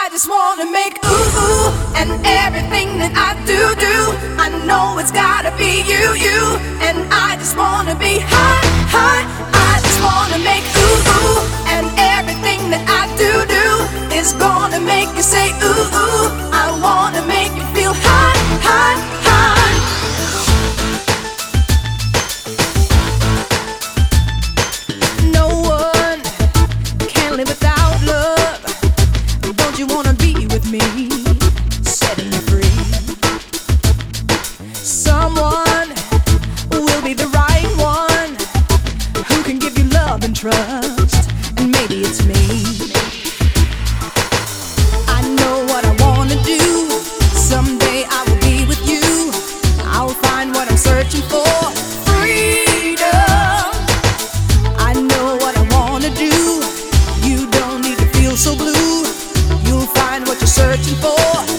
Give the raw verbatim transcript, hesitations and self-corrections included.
just wanna make ooh ooh, and everything that I do do, I know it's gotta be you, you, and I just wanna be high, high. I just wanna make ooh ooh, and everything that I do do is gonna make you say ooh ooh. I wanna make you feel high, high, high. No one can live without love. Don't you wanna be with me, setting you free? Someone will be the right one who can give you love and trust, and maybe it's me. I know what I wanna do. Someday I will be with you. I'll find what I'm searching for. Freedom. I know what I wanna do. You don't need to feel so blue. You'll find what you're searching for.